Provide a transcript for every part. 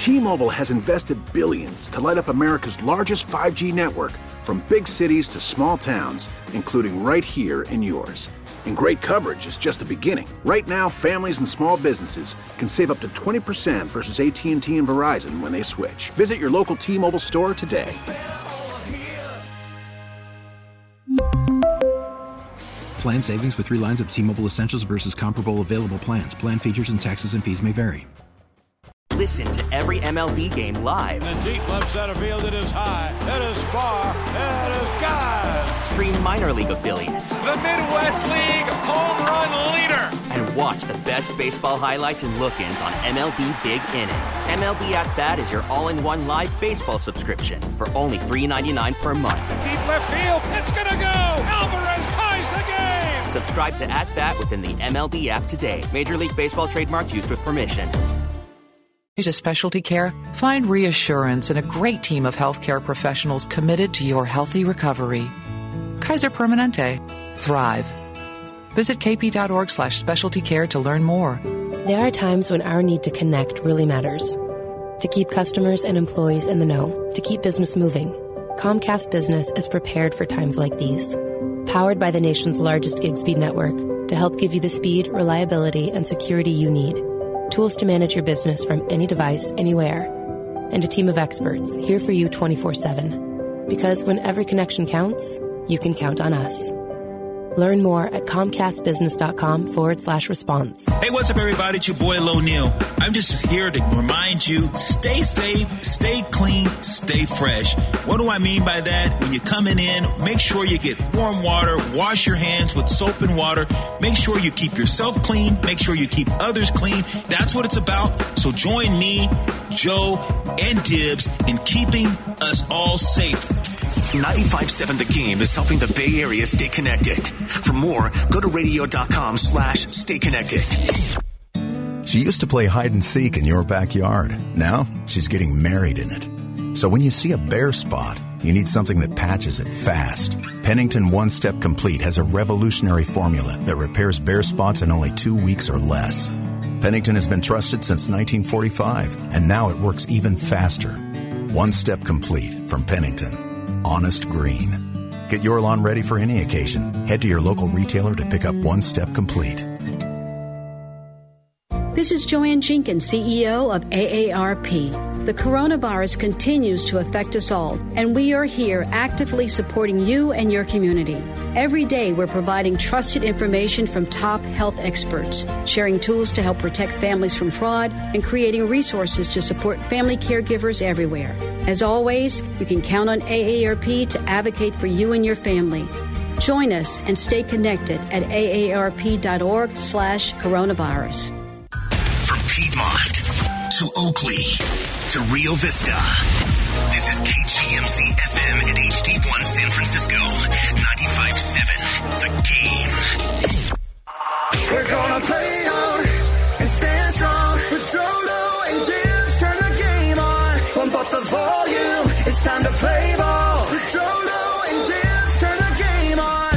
T-Mobile has invested billions to light up America's largest 5G network, from big cities to small towns, including right here in yours. And great coverage is just the beginning. Right now, families and small businesses can save up to 20% versus AT&T and Verizon when they switch. Visit your local T-Mobile store today. Plan savings with 3 lines of T-Mobile Essentials versus comparable available plans. Plan features and taxes and fees may vary. Listen to every MLB game live. In the deep left center field, it is high, it is far, it is gone. Stream minor league affiliates. The Midwest League home run leader. And watch the best baseball highlights and look-ins on MLB Big Inning. MLB At Bat is your all-in-one live baseball subscription for only $3.99 per month. Deep left field, it's gonna go. Alvarez ties the game. Subscribe to At Bat within the MLB app today. Major League Baseball trademarks used with permission. To specialty care, find reassurance in a great team of healthcare professionals committed to your healthy recovery. Kaiser Permanente. Thrive. Visit kp.org/specialty care to learn more. There are times when our need to connect really matters. To keep customers and employees in the know, to keep business moving, Comcast Business is prepared for times like these. Powered by the nation's largest gig speed network to help give you the speed, reliability, and security you need. Tools to manage your business from any device, anywhere. And a team of experts here for you 24/7. Because when every connection counts, you can count on us. Learn more at comcastbusiness.com/response. Hey, what's up, everybody? It's your boy, Lo Neal. I'm just here to remind you, stay safe, stay clean, stay fresh. What do I mean by that? When you're coming in, make sure you get warm water, wash your hands with soap and water, make sure you keep yourself clean, make sure you keep others clean. That's what it's about. So join me, Joe, and Dibs in keeping us all safe. 95.7 The Game is helping the Bay Area stay connected. For more, go to radio.com/stay connected. She used to play hide and seek in your backyard. Now she's getting married in it. So when you see a bare spot, you need something that patches it fast. Pennington One Step Complete has a revolutionary formula that repairs bare spots in only 2 weeks or less. Pennington has been trusted since 1945, and now it works even faster. One Step Complete from Pennington. Honest green. Get your lawn ready for any occasion. Head to your local retailer to pick up One Step Complete. This is Joanne Jenkins, CEO of AARP. The coronavirus continues to affect us all, and we are here actively supporting you and your community. Every day, we're providing trusted information from top health experts, sharing tools to help protect families from fraud, and creating resources to support family caregivers everywhere. As always, you can count on AARP to advocate for you and your family. Join us and stay connected at aarp.org/coronavirus. From Piedmont to Oakley to Rio Vista, this is KGMZ FM at HD1 San Francisco, 95.7 The Game. We're gonna play on and stand strong with Jolo and Dibs. Turn the game on, pump up the volume. It's time to play ball with Jolo and Dibs. Turn the game on.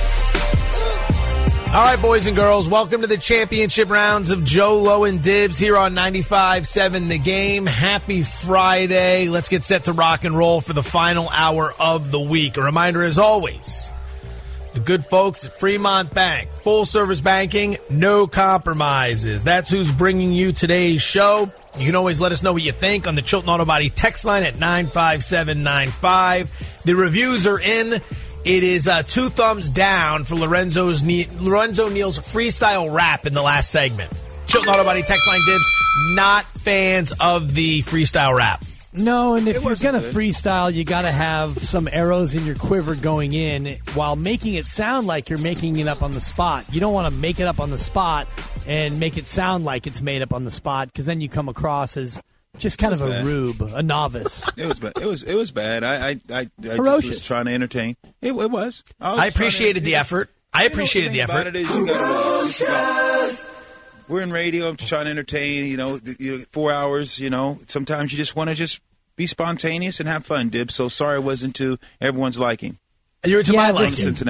All right, boys and girls, welcome to the championship rounds of Jolo and Dibs here on 95.7 The Game. Happy Friday. Let's get set to rock and roll for the final hour of the week. A reminder, as always, the good folks at Fremont Bank, full-service banking, no compromises. That's who's bringing you today's show. You can always let us know what you think on the Chilton Auto Body text line at 95795. The reviews are in. It is 2 thumbs down for Lorenzo Neal's freestyle rap in the last segment. Chilton Auto Body text line, Dibs, not fans of the freestyle rap. No, and if you're going to freestyle, you got to have some arrows in your quiver going in while making it sound like you're making it up on the spot. You don't want to make it up on the spot and make it sound like it's made up on the spot, because then you come across as just kind of a rube, a novice. It was bad. It was bad. I just was trying to entertain. It was. I appreciated the effort. We're in radio. I'm just trying to entertain. 4 hours. Sometimes you just want to just be spontaneous and have fun, Dib. So sorry it wasn't to everyone's liking. You're to my liking. Cincinnati.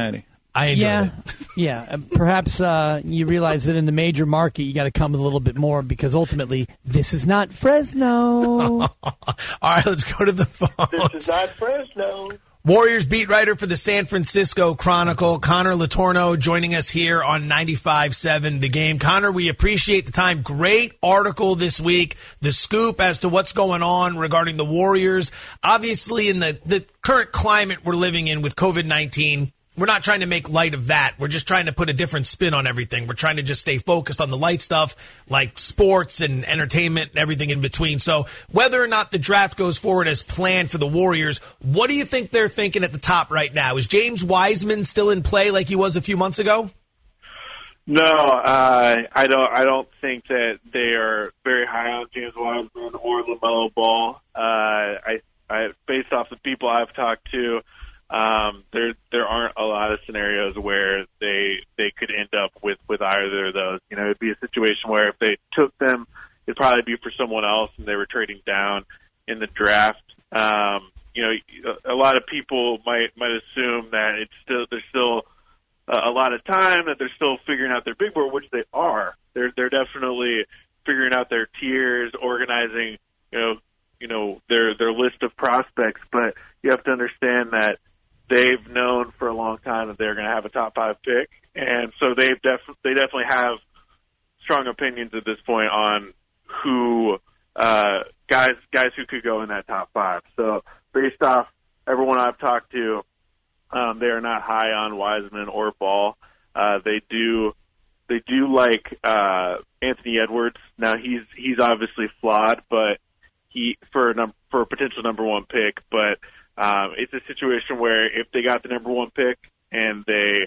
I enjoyed it. Yeah. Perhaps you realize that in the major market, you got to come with a little bit more because ultimately, this is not Fresno. All right, let's go to the phone. This is not Fresno. Warriors beat writer for the San Francisco Chronicle, Connor Letourneau, joining us here on 95.7 The Game. Connor, we appreciate the time. Great article this week, the scoop as to what's going on regarding the Warriors. Obviously, in the current climate we're living in with COVID-19, we're not trying to make light of that. We're just trying to put a different spin on everything. We're trying to just stay focused on the light stuff like sports and entertainment and everything in between. So whether or not the draft goes forward as planned for the Warriors, what do you think they're thinking at the top right now? Is James Wiseman still in play like he was a few months ago? No, I don't think that they are very high on James Wiseman or LaMelo Ball. I based off the people I've talked to, there aren't a lot of scenarios where they could end up with either of those. You know, it'd be a situation where if they took them, it'd probably be for someone else, and they were trading down in the draft. You know, a lot of people might assume that there's still a lot of time, that they're still figuring out their big board, which they are. They're definitely figuring out their tiers, organizing, you know their list of prospects. But you have to understand that they've known for a long time that they're going to have a top 5 pick, and so they definitely have strong opinions at this point on who guys who could go in that top 5. So based off everyone I've talked to, they are not high on Wiseman or Ball. They do like Anthony Edwards. Now he's obviously flawed, but for a potential number 1 pick, but it's a situation where if they got the number 1 pick and they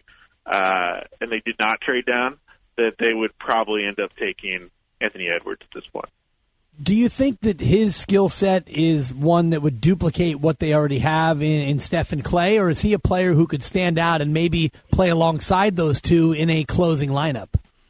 did not trade down, that they would probably end up taking Anthony Edwards at this point. Do you think that his skill set is one that would duplicate what they already have in Stephen Clay, or is he a player who could stand out and maybe play alongside those two in a closing lineup?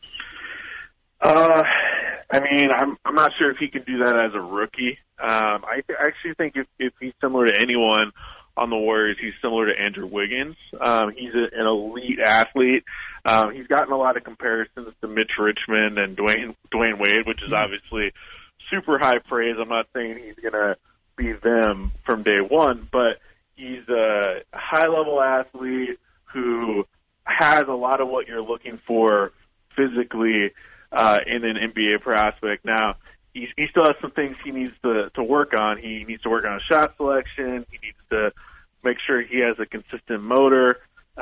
I mean, I'm not sure if he can do that as a rookie. I actually think if he's similar to anyone on the Warriors, he's similar to Andrew Wiggins. He's an elite athlete. He's gotten a lot of comparisons to Mitch Richmond and Dwayne Wade, which is obviously super high praise. I'm not saying he's going to be them from day one, but he's a high-level athlete who has a lot of what you're looking for physically in an NBA prospect. Now, he still has some things he needs to work on. He needs to work on shot selection. He needs to make sure he has a consistent motor.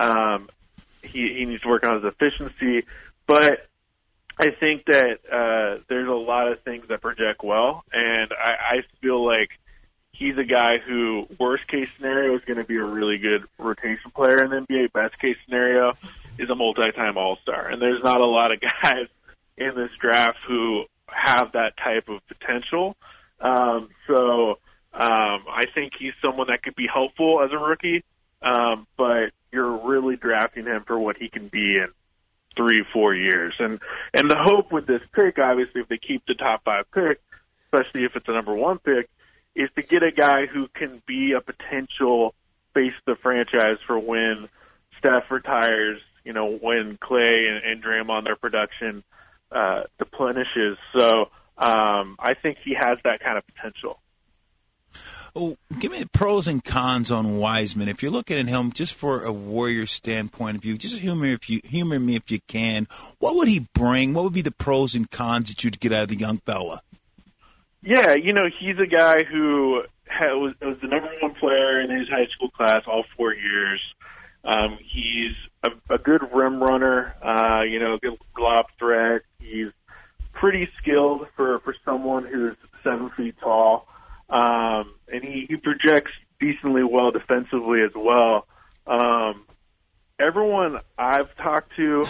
He needs to work on his efficiency. But I think that there's a lot of things that project well, and I feel like he's a guy who, worst-case scenario, is going to be a really good rotation player in the NBA. Best-case scenario is a multi-time All-Star. And there's not a lot of guys in this draft who have that type of potential. So I think he's someone that could be helpful as a rookie, but you're really drafting him for what he can be in 3-4 years. And the hope with this pick, obviously, if they keep the top 5 pick, especially if it's a number 1 pick, is to get a guy who can be a potential face of the franchise for when Steph retires, you know, when Clay and Draymond, their production deplenishes. So I think he has that kind of potential. Oh, give me the pros and cons on Wiseman. If you're looking at him just for a Warrior standpoint of view, just humor me if you can. What would he bring? What would be the pros and cons that you'd get out of the young fella? Yeah, you know, he's a guy who was the number 1 player in his high school class all 4 years. He's a good rim runner, you know, good lob threat. He's pretty skilled for someone who's 7 feet tall. And he projects decently well defensively as well. Everyone I've talked to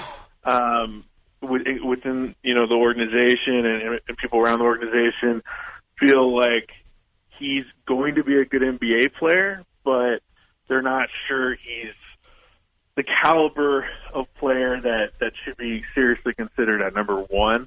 within, you know, the organization and people around the organization feel like he's going to be a good NBA player, but they're not sure he's the caliber of player that should be seriously considered at number 1.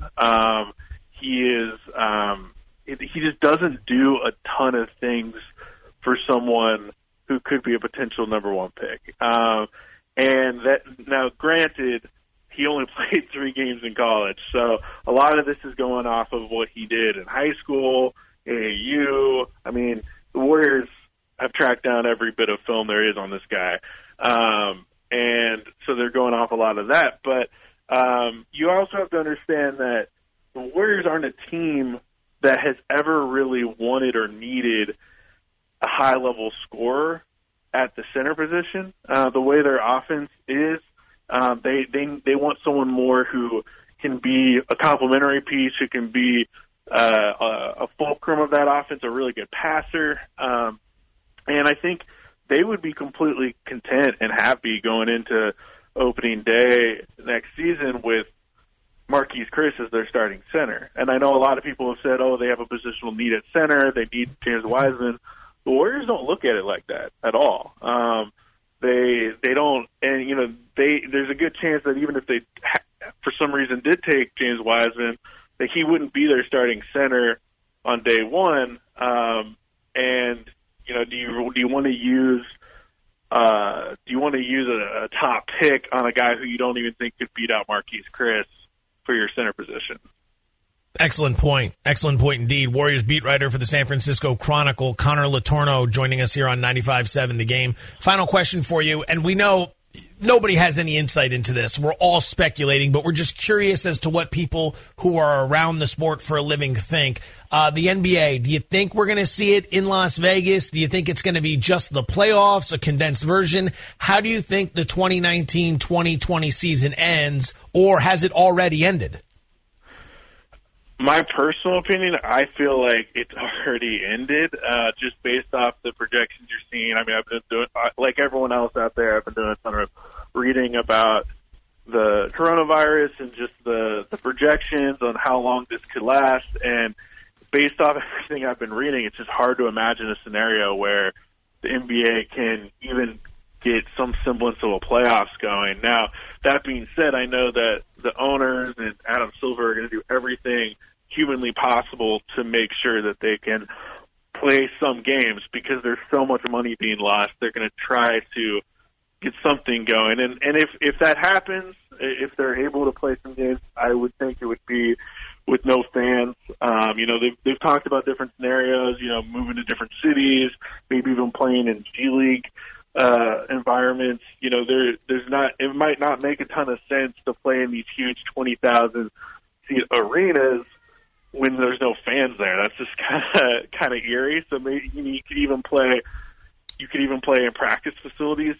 He just doesn't do a ton of things for someone who could be a potential number 1 pick. And that, now granted, he only played 3 games in college, so a lot of this is going off of what he did in high school, AAU. I mean, the Warriors have tracked down every bit of film there is on this guy. And so they're going off a lot of that. But you also have to understand that the Warriors aren't a team that has ever really wanted or needed a high-level scorer at the center position. The way their offense is, they want someone more who can be a complementary piece, who can be a fulcrum of that offense, a really good passer. And I think they would be completely content and happy going into opening day next season with Marquise Chris as their starting center. And I know a lot of people have said, oh, they have a positional need at center, they need James Wiseman. The Warriors don't look at it like that at all. They don't, and you know, there's a good chance that even if they, for some reason, did take James Wiseman, that he wouldn't be their starting center on day one. And you know, do you want to use a top pick on a guy who you don't even think could beat out Marquise Chris for your center position? Excellent point. Excellent point indeed. Warriors beat writer for the San Francisco Chronicle, Connor Letourneau, joining us here on 95.7 The Game. Final question for you, and we know nobody has any insight into this. We're all speculating, but we're just curious as to what people who are around the sport for a living think. The NBA, do you think we're going to see it in Las Vegas? Do you think it's going to be just the playoffs, a condensed version? How do you think the 2019-2020 season ends, or has it already ended? My personal opinion, I feel like it's already ended, just based off the projections you're seeing. I mean, I've been doing, like everyone else out there, I've been doing a ton of reading about the coronavirus and just the projections on how long this could last. And based off everything I've been reading, it's just hard to imagine a scenario where the NBA can even get some semblance of a playoffs going. Now, that being said, I know that the owners and Adam Silver are going to do everything humanly possible to make sure that they can play some games, because there's so much money being lost. They're going to try to get something going. And if that happens, if they're able to play some games, I would think it would be with no fans. You know, they've talked about different scenarios, you know, moving to different cities, maybe even playing in G League environments. You know, it might not make a ton of sense to play in these huge 20,000 seat arenas when there's no fans there. That's just kind of eerie. So maybe you could even play in practice facilities.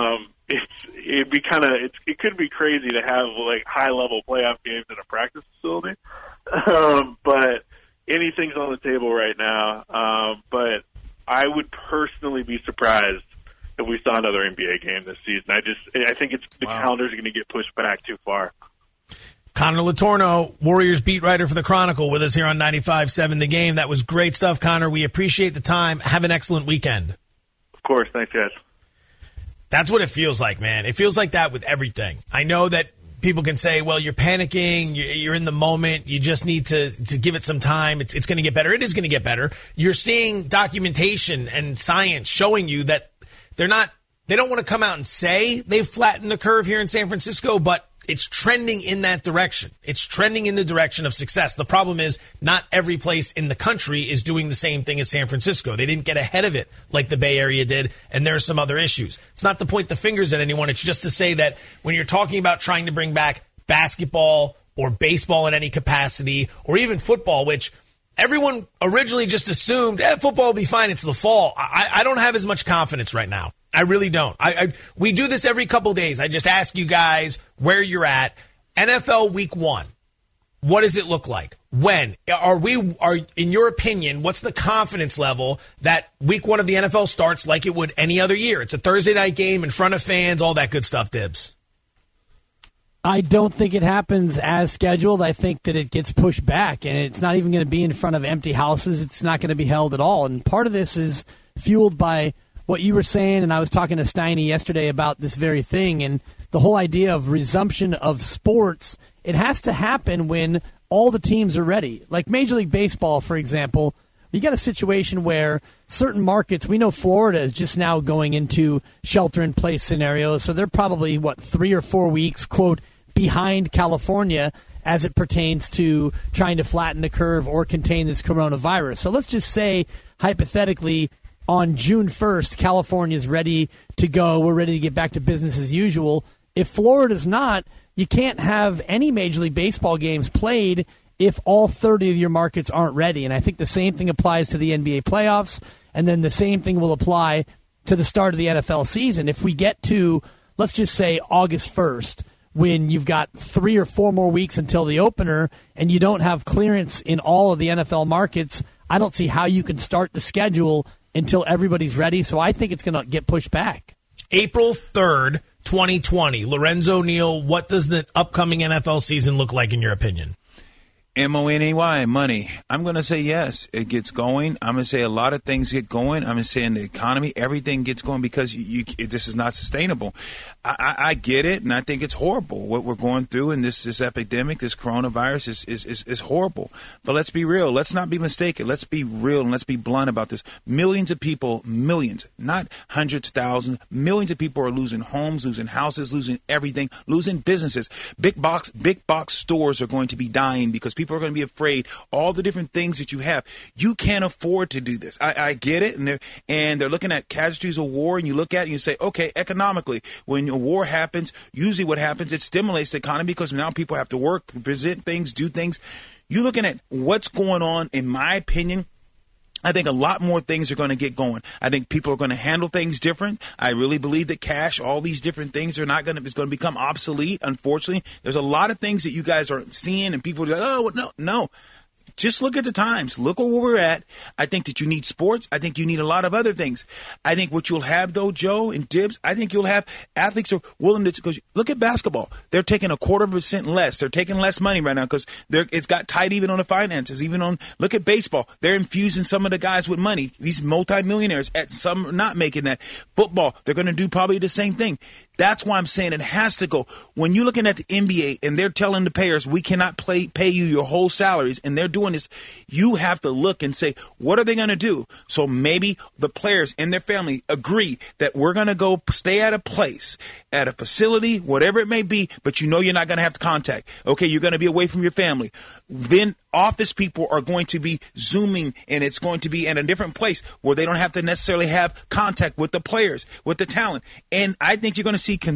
It could be crazy to have like high level playoff games in a practice facility. But anything's on the table right now. But I would personally be surprised if we saw another NBA game this season. I think the calendar's going to get pushed back too far. Connor Letourneau, Warriors beat writer for the Chronicle, with us here on 95.7 The Game. That was great stuff, Connor. We appreciate the time. Have an excellent weekend. Of course. Thanks, guys. That's what it feels like, man. It feels like that with everything. I know that people can say, well, you're panicking, you're in the moment, you just need to give it some time. It's going to get better. It is going to get better. You're seeing documentation and science showing you that they don't want to come out and say they've flattened the curve here in San Francisco, but it's trending in that direction. It's trending in the direction of success. The problem is not every place in the country is doing the same thing as San Francisco. They didn't get ahead of it like the Bay Area did, and there are some other issues. It's not to point the fingers at anyone. It's just to say that when you're talking about trying to bring back basketball or baseball in any capacity, or even football, which everyone originally just assumed, football will be fine, it's the fall. I don't have as much confidence right now. I really don't. We do this every couple days. I just ask you guys where you're at. NFL Week 1, what does it look like? When? In your opinion, what's the confidence level that Week 1 of the NFL starts like it would any other year? It's a Thursday night game in front of fans, all that good stuff, Dibs. I don't think it happens as scheduled. I think that it gets pushed back, and it's not even going to be in front of empty houses. It's not going to be held at all. And part of this is fueled by what you were saying, and I was talking to Steiny yesterday about this very thing, and the whole idea of resumption of sports, it has to happen when all the teams are ready. Like Major League Baseball, for example, You got a situation where certain markets, we know Florida is just now going into shelter-in-place scenarios, so they're probably, 3 or 4 weeks, quote, behind California as it pertains to trying to flatten the curve or contain this coronavirus. So let's just say, hypothetically, on June 1st, California is ready to go. We're ready to get back to business as usual. If Florida's not, you can't have any Major League Baseball games played if all 30 of your markets aren't ready. And I think the same thing applies to the NBA playoffs, and then the same thing will apply to the start of the NFL season. If we get to, let's just say, August 1st, when you've got 3 or 4 more weeks until the opener and you don't have clearance in all of the NFL markets, I don't see how you can start the schedule until everybody's ready. So I think it's going to get pushed back. April 3rd, 2020. Lorenzo Neal, what does the upcoming NFL season look like in your opinion? M-O-N-E-Y, money. I'm going to say yes. It gets going. I'm going to say a lot of things get going. I'm going to say in the economy, everything gets going because this is not sustainable. I get it, and I think it's horrible what we're going through, and this epidemic, this coronavirus is horrible. But let's be real. Let's not be mistaken. Let's be real, and let's be blunt about this. Millions of people, millions, not hundreds, thousands, millions of people are losing homes, losing houses, losing everything, losing businesses. Big box stores are going to be dying because people are going to be afraid. All the different things that you have, you can't afford to do this. I get it, and they're looking at casualties of war, and you look at it and you say, okay, economically, when a war happens, usually what happens, it stimulates the economy because now people have to work, present things, do things. You're looking at what's going on, in my opinion. I think a lot more things are going to get going. I think people are going to handle things different. I really believe that cash, all these different things is going to become obsolete. Unfortunately, there's a lot of things that you guys aren't seeing, and people are like, oh, no. Just look at the times. Look at where we're at. I think that you need sports. I think you need a lot of other things. I think what you'll have, though, Joe and Dibs, I think you'll have athletes are willing to, because look at basketball. They're taking 0.25% less. They're taking less money right now because it's got tight even on the finances. Look at baseball. They're infusing some of the guys with money. These multimillionaires, some are not making that. Football, they're going to do probably the same thing. That's why I'm saying it has to go. When you're looking at the NBA and they're telling the players, we cannot pay you your whole salaries, and they're doing this, you have to look and say, what are they going to do? So maybe the players and their family agree that we're going to go stay at a place, at a facility, whatever it may be, but you're not going to have contact. Okay, you're going to be away from your family. Then office people are going to be Zooming, and it's going to be in a different place where they don't have to necessarily have contact with the players, with the talent. And I think you're going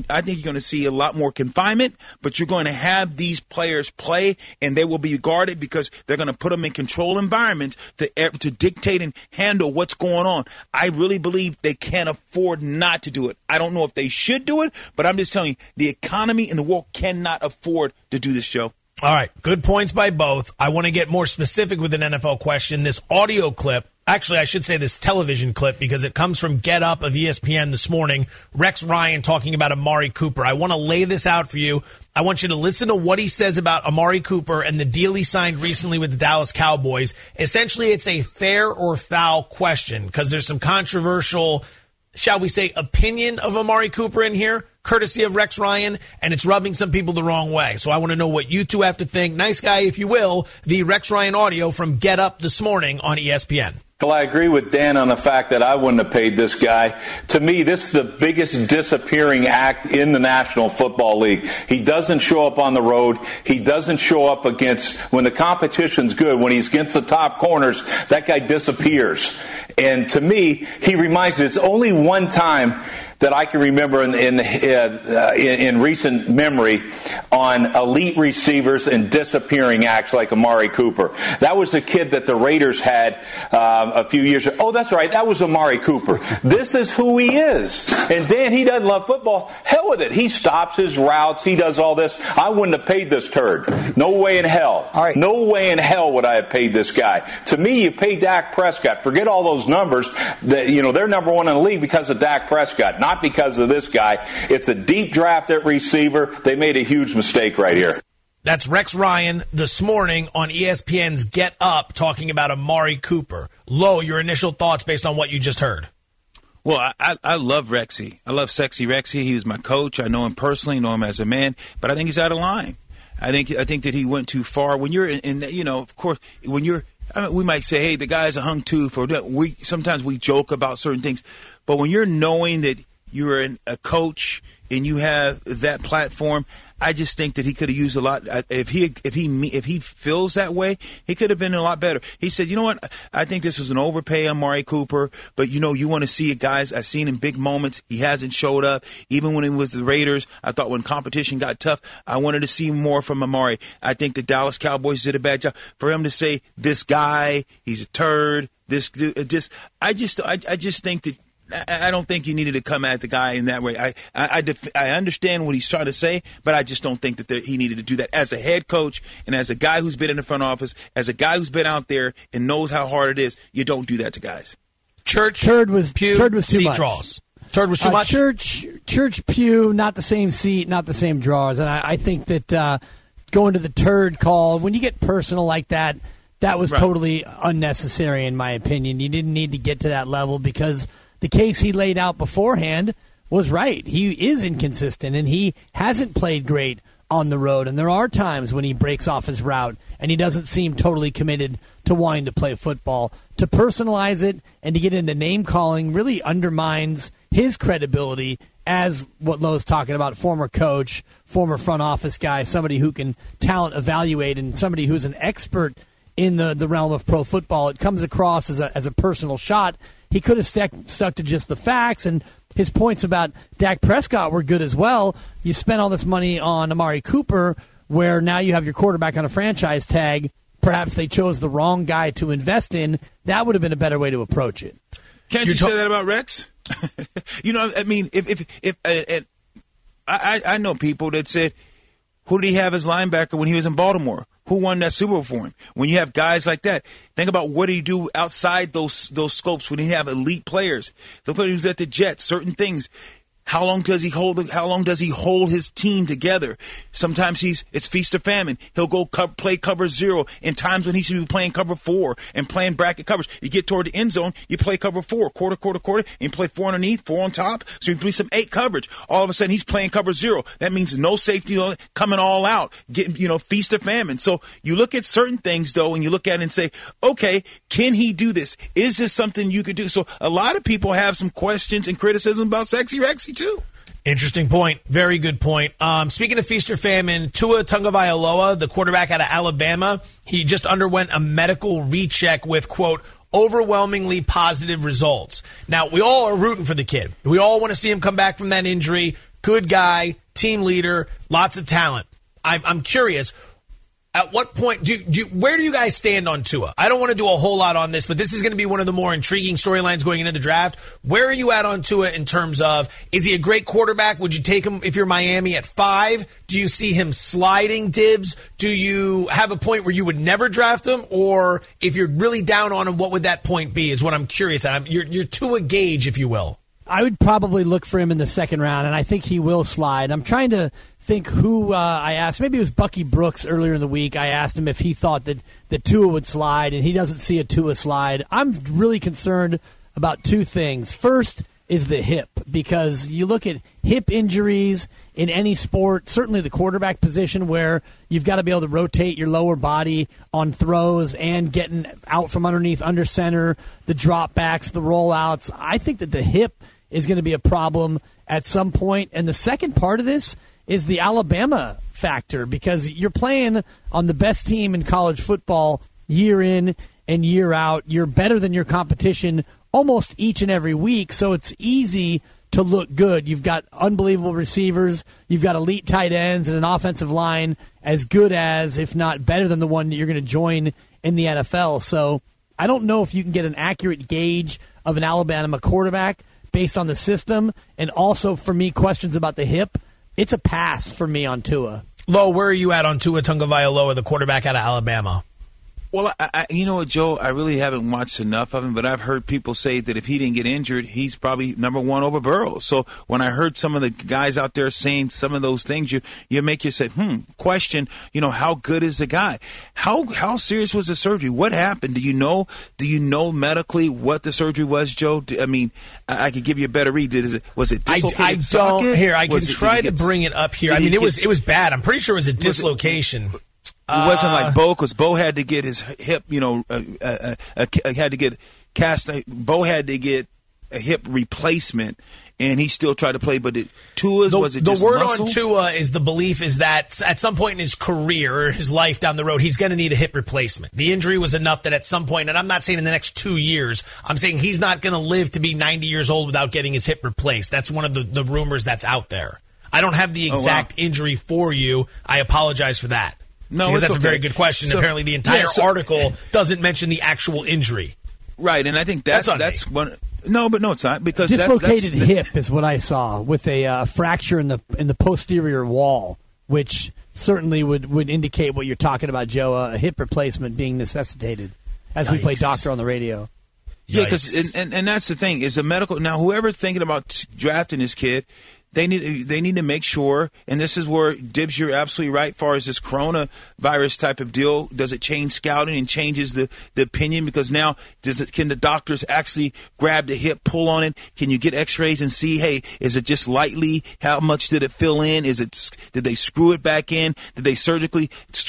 to see a lot more confinement, but you're going to have these players play, and they will be guarded because they're going to put them in control environments to dictate and handle what's going on. I really believe they can't afford not to do it. I don't know if they should do it, but I'm just telling you, the economy in the world cannot afford to do this, Joe. All right, good points by both. I want to get more specific with an NFL question. This audio clip, actually I should say this television clip, because it comes from Get Up of ESPN this morning. Rex Ryan talking about Amari Cooper. I want to lay this out for you. I want you to listen to what he says about Amari Cooper and the deal he signed recently with the Dallas Cowboys. Essentially, it's a fair or foul question because there's some controversial, shall we say, opinion of Amari Cooper in here, courtesy of Rex Ryan, and it's rubbing some people the wrong way. So I want to know what you two have to think. Nice guy, if you will, the Rex Ryan audio from Get Up this morning on ESPN. Well, I agree with Dan on the fact that I wouldn't have paid this guy. To me, this is the biggest disappearing act in the National Football League. He doesn't show up on the road. He doesn't show up against, when the competition's good, when he's against the top corners, that guy disappears. And to me, he reminds me, it's only one time that I can remember in recent memory on elite receivers and disappearing acts like Amari Cooper. That was the kid that the Raiders had a few years ago. Oh, that's right. That was Amari Cooper. This is who he is. And Dan, he doesn't love football. Hell with it. He stops his routes. He does all this. I wouldn't have paid this turd. No way in hell. All right. No way in hell would I have paid this guy. To me, you pay Dak Prescott. Forget all those numbers. They're number one in the league because of Dak Prescott, not because of this guy. It's a deep draft at receiver. They made a huge mistake right here. That's Rex Ryan this morning on ESPN's Get Up talking about Amari Cooper. Lo, your initial thoughts based on what you just heard. Well, I love Rexy. I love Sexy Rexy. He was my coach. I know him personally, know him as a man, but I think he's out of line. I think that he went too far. When you're of course, when you're I mean, we might say, hey, the guy's a hung tooth, or sometimes we joke about certain things. But when you're knowing that you're a coach and you have that platform, I just think that he could have used a lot. If he feels that way, he could have been a lot better. He said, you know what? I think this was an overpay on Amari Cooper, but you want to see it, guys. I've seen in big moments. He hasn't showed up. Even when it was the Raiders, I thought when competition got tough, I wanted to see more from Amari. I think the Dallas Cowboys did a bad job. For him to say, this guy, he's a turd, I just think that I don't think you needed to come at the guy in that way. I understand what he's trying to say, but I just don't think that he needed to do that. As a head coach and as a guy who's been in the front office, as a guy who's been out there and knows how hard it is, you don't do that to guys. Turd was too much. Draws. Turd was too much. Church, Pew, not the same seat, not the same draws. And I think that going to the turd call, when you get personal like that, that was totally unnecessary in my opinion. You didn't need to get to that level because the case he laid out beforehand was right. He is inconsistent, and he hasn't played great on the road. And there are times when he breaks off his route, and he doesn't seem totally committed to wanting to play football. To personalize it and to get into name-calling really undermines his credibility as what Lowe's talking about, former coach, former front office guy, somebody who can talent evaluate, and somebody who's an expert in the realm of pro football. It comes across as a personal shot. He could have stuck to just the facts, and his points about Dak Prescott were good as well. You spent all this money on Amari Cooper, where now you have your quarterback on a franchise tag. Perhaps they chose the wrong guy to invest in. That would have been a better way to approach it. Can't you say that about Rex? I mean, I know people that said, who did he have as linebacker when he was in Baltimore? Who won that Super Bowl for him? When you have guys like that, think about what did he do outside those scopes when he have elite players. Look when he was at the Jets, certain things. How long does he hold his team together? Sometimes it's feast or famine. He'll go play cover 0 in times when he should be playing cover 4 and playing bracket coverage. You get toward the end zone, you play cover 4, quarter, and you play 4 underneath, 4 on top. So you play some 8 coverage. All of a sudden he's playing cover 0. That means no safety coming all out, getting feast or famine. So you look at certain things though, and you look at it and say, okay, can he do this? Is this something you could do? So a lot of people have some questions and criticism about Sexy Rexy too. Interesting point. Very good point. Speaking of feast or famine, Tua Tagovailoa, the quarterback out of Alabama, he just underwent a medical recheck with, quote, overwhelmingly positive results. Now, we all are rooting for the kid. We all want to see him come back from that injury. Good guy, team leader, lots of talent. I'm curious. At what point where do you guys stand on Tua? I don't want to do a whole lot on this, but this is going to be one of the more intriguing storylines going into the draft. Where are you at on Tua in terms of, is he a great quarterback? Would you take him if you're Miami at 5? Do you see him sliding dibs? Do you have a point where you would never draft him? Or if you're really down on him, what would that point be is what I'm curious at. You're Tua gauge, if you will. I would probably look for him in the second round, and I think he will slide. I'm trying to think who I asked. Maybe it was Bucky Brooks earlier in the week. I asked him if he thought that Tua would slide, and he doesn't see a Tua slide. I'm really concerned about 2 things. First is the hip, because you look at hip injuries in any sport, certainly the quarterback position, where you've got to be able to rotate your lower body on throws and getting out from underneath, under center, the dropbacks, the rollouts. I think that the hip is going to be a problem at some point. And the second part of this is the Alabama factor, because you're playing on the best team in college football year in and year out. You're better than your competition almost each and every week, so it's easy to look good. You've got unbelievable receivers. You've got elite tight ends and an offensive line as good as, if not better than, the one that you're going to join in the NFL. So I don't know if you can get an accurate gauge of an Alabama quarterback based on the system. And also, for me, questions about the hip. It's a pass for me on Tua. Lo, where are you at on Tua Tagovailoa, the quarterback out of Alabama? Well, you know what, Joe, I really haven't watched enough of him, but I've heard people say that if he didn't get injured, he's probably number 1 over Burrow. So when I heard some of the guys out there saying some of those things, you make yourself question, how good is the guy? How serious was the surgery? What happened? Do you know medically what the surgery was, Joe? I mean, I could give you a better read. Was it dislocated socket? I can try to bring it up here. I mean, it was bad. I'm pretty sure it was a dislocation. It wasn't like Bo, because Bo had to get his hip, had to get cast. Bo had to get a hip replacement, and he still tried to play. But Tua's, was it just the word muscle? on Tua is the belief is that at some point in his career or his life down the road, he's going to need a hip replacement. The injury was enough that at some point, and I'm not saying in the next 2 years, I'm saying he's not going to live to be 90 years old without getting his hip replaced. That's one of the rumors that's out there. I don't have the exact injury for you. I apologize for that. No, because that's okay. a very good question. So, apparently, the entire article doesn't mention the actual injury. Right, and I think that's one. No, it's not, because dislocated hip is what I saw, with a fracture in the posterior wall, which certainly would indicate what you're talking about, Joe. A hip replacement being necessitated, as we play doctor on the radio. Yeah, because and that's the thing is a medical. Now, whoever's thinking about drafting this kid, they need to make sure, and this is where, Dibs, you're absolutely right, as far as this coronavirus type of deal, does it change scouting and changes the opinion? Because now, can the doctors actually grab the hip, pull on it? Can you get x-rays and see, hey, is it just lightly? How much did it fill in? Did they screw it back in? Did they surgically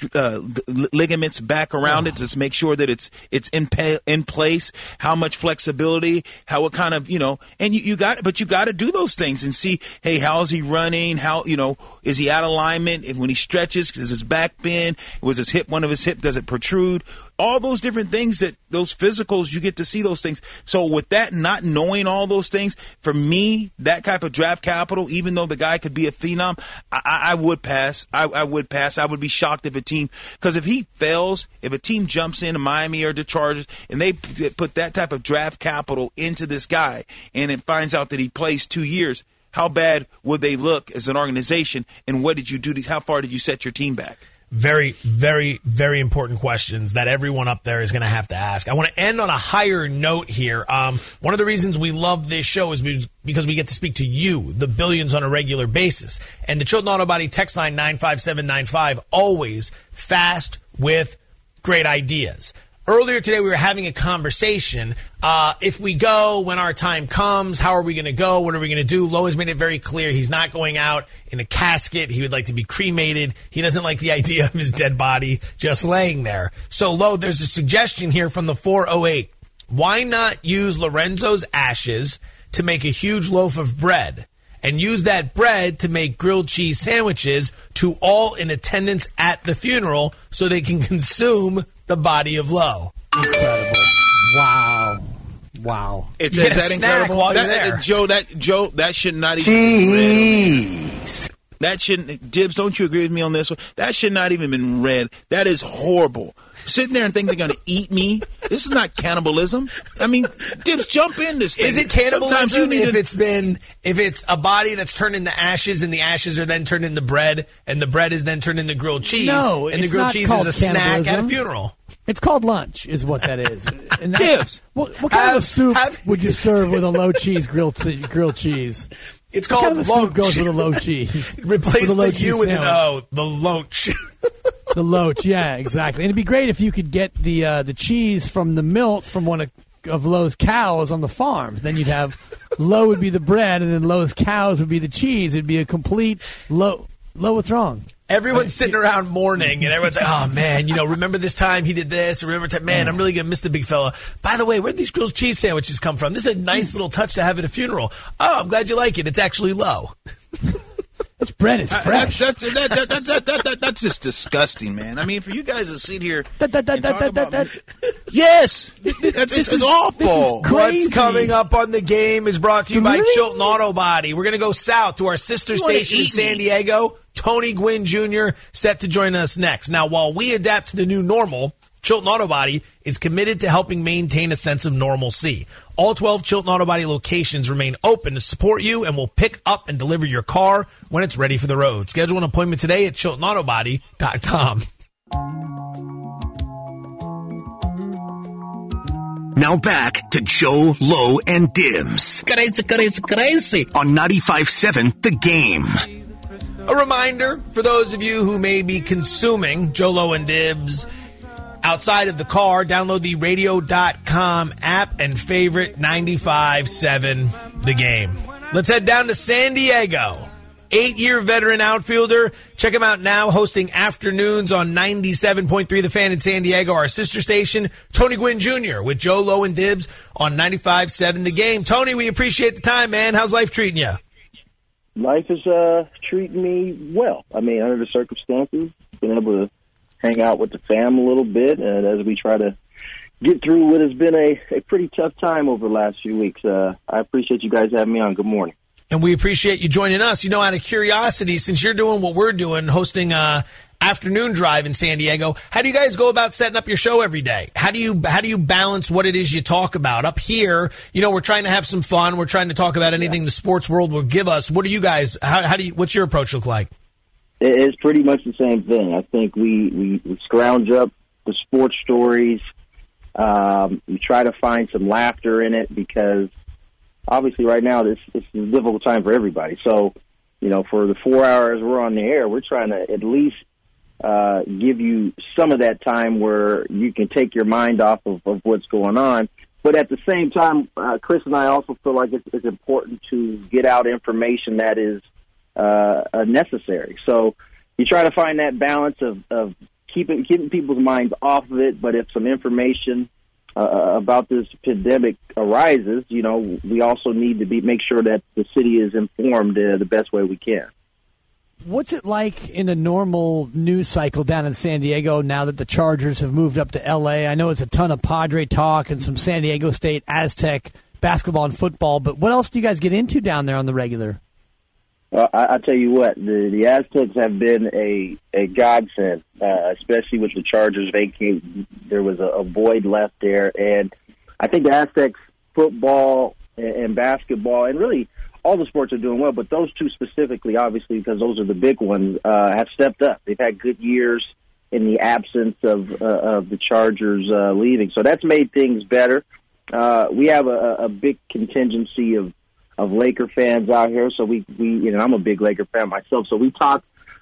ligaments back around it to make sure that it's in place? How much flexibility? What kind of, and you got to do those things and see, hey, how is he running? How, is he out of alignment? And when he stretches, does his back bend? Was his hip, one of his hip, does it protrude? All those different things, that those physicals, you get to see those things. So with that, not knowing all those things, for me, that type of draft capital, even though the guy could be a phenom, I would pass. I would pass. I would be shocked if a team, because if he fails, if a team jumps into Miami or the Chargers and they put that type of draft capital into this guy and it finds out that he plays 2 years, how bad would they look as an organization, and what did you do? How far did you set your team back? Very, very, very important questions that everyone up there is going to have to ask. I want to end on a higher note here. One of the reasons we love this show is because we get to speak to you, the billions, on a regular basis. And the Chilton Auto Body text line 95795, always fast with great ideas. Earlier today, we were having a conversation. If we go, when our time comes, how are we going to go? What are we going to do? Lo has made it very clear he's not going out in a casket. He would like to be cremated. He doesn't like the idea of his dead body just laying there. So, Lo, there's a suggestion here from the 408. Why not use Lorenzo's ashes to make a huge loaf of bread and use that bread to make grilled cheese sandwiches to all in attendance at the funeral so they can consume the body of Lo? Incredible. Wow. Is that incredible? While you're there. Joe, that should not even be read. That shouldn't, Dibs, don't you agree with me on this one? That should not even been read. That is horrible. Sitting there and think they're going to eat me. This is not cannibalism. I mean, Dibs, jump in this thing. Is it cannibalism if it's a body that's turned into ashes and the ashes are then turned into bread and the bread is then turned into grilled cheese? No, and the grilled cheese is a snack at a funeral. It's called lunch, is what that is. And that's, what kind of soup would you serve with a low cheese grilled cheese? It's called kind of loach. Soup goes with a low cheese. Replace the U with an O. The loach. The loach, yeah, exactly. And it'd be great if you could get the cheese from the milk from one of Lowe's cows on the farm. Then you'd have Lowe would be the bread, and then Lowe's cows would be the cheese. It'd be a complete Lowe. What's wrong? Everyone's sitting around mourning, and everyone's like, oh, man, remember this time he did this? Remember, man, I'm really going to miss the big fella. By the way, where'd these grilled cheese sandwiches come from? This is a nice little touch to have at a funeral. Oh, I'm glad you like it. It's actually Lowe. This bread is fresh. That's just disgusting, man. I mean, for you guys to sit here and talk about yes, it's awful. What's coming up on the game is brought to you by Chilton Auto Body. We're going to go south to our sister station in San Diego. Tony Gwynn Jr. set to join us next. Now, while we adapt to the new normal, Chilton Auto Body is committed to helping maintain a sense of normalcy. All 12 Chilton Auto Body locations remain open to support you and will pick up and deliver your car when it's ready for the road. Schedule an appointment today at ChiltonAutoBody.com. Now back to Joe, Lowe, and Dibs. Crazy. On 95.7 The Game. A reminder for those of you who may be consuming Joe, Lowe, and Dibs outside of the car, download the radio.com app and favorite 95.7 The Game. Let's head down to San Diego. 8-year veteran outfielder. Check him out now, hosting afternoons on 97.3 The Fan in San Diego, our sister station. Tony Gwynn Jr. with Joe Lowe and Dibs on 95.7 The Game. Tony, we appreciate the time, man. How's life treating you? Life is treating me well. I mean, under the circumstances, been able to hang out with the fam a little bit, and as we try to get through what has been a pretty tough time over the last few weeks. I appreciate you guys having me on. Good morning. And we appreciate you joining us. You know, out of curiosity, since you're doing what we're doing, hosting afternoon drive in San Diego, how do you guys go about setting up your show every day? How do you balance what it is you talk about? Up here, you know, we're trying to have some fun. We're trying to talk about anything the sports world will give us. What do you guys, what's your approach look like? It's pretty much the same thing. I think we scrounge up the sports stories. We try to find some laughter in it because obviously right now this is a difficult time for everybody. So, you know, for the 4 hours we're on the air, we're trying to at least give you some of that time where you can take your mind off of what's going on. But at the same time, Chris and I also feel like it's important to get out information that is necessary. So you try to find that balance of keeping people's minds off of it, but if some information about this pandemic arises, you know, we also need to make sure that the city is informed the best way we can. What's it like in a normal news cycle down in San Diego now that the Chargers have moved up to L.A.? I know it's a ton of Padre talk and some San Diego State Aztec basketball and football, but what else do you guys get into down there on the regular? I tell you what, the Aztecs have been a godsend, especially with the Chargers vacate. There was a void left there, and I think the Aztecs football and basketball, and really all the sports are doing well, but those two specifically, obviously, because those are the big ones, have stepped up. They've had good years in the absence of the Chargers leaving, so that's made things better. We have a big contingency of Laker fans out here, so we you know, I'm a big Laker fan myself, so we talk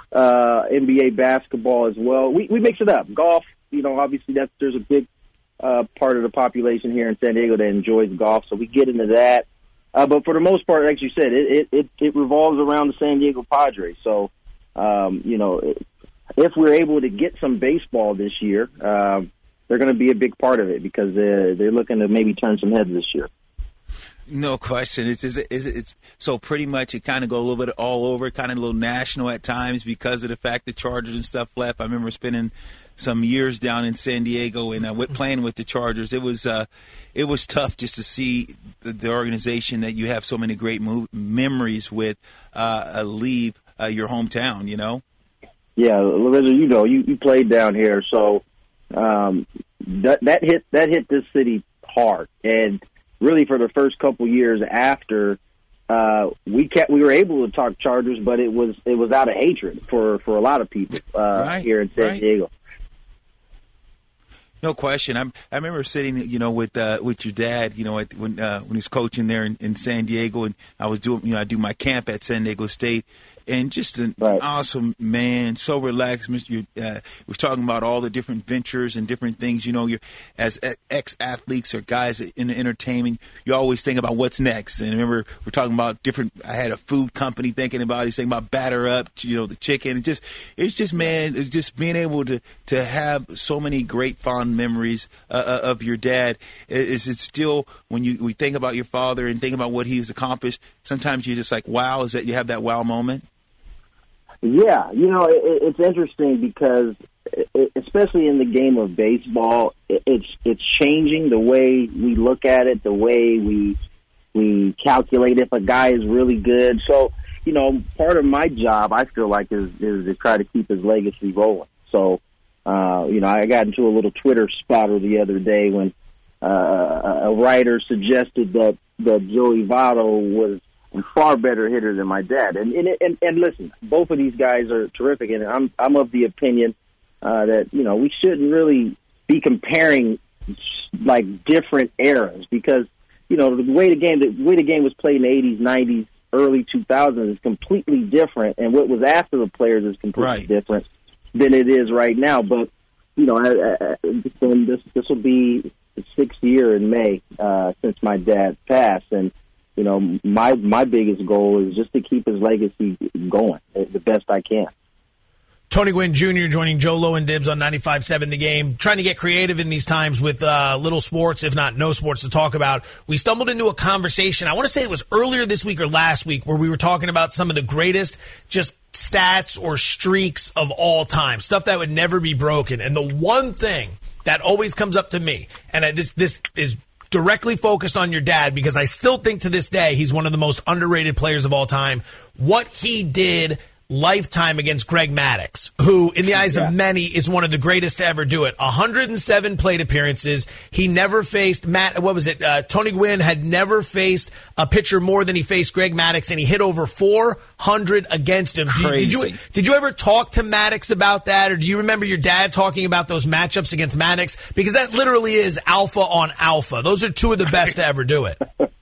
NBA basketball as well. We mix it up. Golf, you know, obviously there's a big part of the population here in San Diego that enjoys golf, so we get into that. But for the most part, like you said, it revolves around the San Diego Padres. So, you know, if we're able to get some baseball this year, they're going to be a big part of it because they're looking to maybe turn some heads this year. No question. It's so pretty much it kind of go a little bit all over, kind of a little national at times because of the fact that Chargers and stuff left. I remember spending some years down in San Diego and playing with the Chargers. It was tough just to see the organization that you have so many great memories with leave your hometown. You know. Yeah, Lorenzo, you know, you played down here, so that hit this city hard and. Really, for the first couple years after, we were able to talk Chargers, but it was out of hatred for a lot of people here in San Diego. No question. I remember sitting, you know, with your dad, you know, when he's coaching there in San Diego, and I was doing, you know, I do my camp at San Diego State. And just an awesome man, so relaxed. We're talking about all the different ventures and different things. You know, you're as ex-athletes or guys in entertainment, you always think about what's next. And I remember we're talking about different. I had a food company thinking about. He's thinking about Batter Up, you know, the chicken. It's just being able to have so many great fond memories of your dad. Is it still when we think about your father and think about what he's accomplished? Sometimes you're just like, wow, is that you have that wow moment? Yeah, you know, it's interesting because, especially in the game of baseball, it's changing the way we look at it, the way we calculate if a guy is really good. So, you know, part of my job, I feel like, is to try to keep his legacy rolling. So, you know, I got into a little Twitter spotter the other day when a writer suggested that Joey Votto was a far better hitter than my dad. And listen, both of these guys are terrific, and I'm of the opinion that, you know, we shouldn't really be comparing like different eras because, you know, the way the game was played in the 80s, 90s, early 2000s is completely different, and what was after the players is completely different than it is right now. But, you know, this will be the 6th year in May since my dad passed, and my biggest goal is just to keep his legacy going the best I can. Tony Gwynn Jr. joining Joe Lowe and Dibs on 95.7 The Game, trying to get creative in these times with little sports, if not no sports, to talk about. We stumbled into a conversation, I want to say it was earlier this week or last week, where we were talking about some of the greatest just stats or streaks of all time, stuff that would never be broken. And the one thing that always comes up to me, and this is directly focused on your dad, because I still think to this day he's one of the most underrated players of all time, what he did lifetime against Greg Maddux, who in the eyes of many is one of the greatest to ever do it. 107 plate appearances. He never faced Tony Gwynn had never faced a pitcher more than he faced Greg Maddux, and he hit over 400 against him. Did you ever talk to Maddux about that, or do you remember your dad talking about those matchups against Maddux? Because that literally is alpha on alpha. Those are two of the best to ever do it.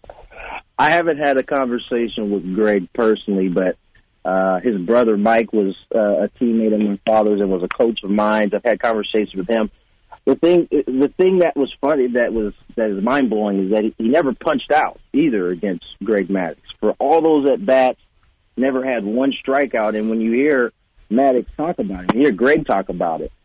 I haven't had a conversation with Greg personally, but his brother Mike was a teammate of my father's and was a coach of mine. I've had conversations with him. The thing that was funny, that is mind blowing, is that he never punched out either against Greg Maddux. For all those at bats, never had one strikeout. And when you hear Maddux talk about it, you hear Greg talk about it,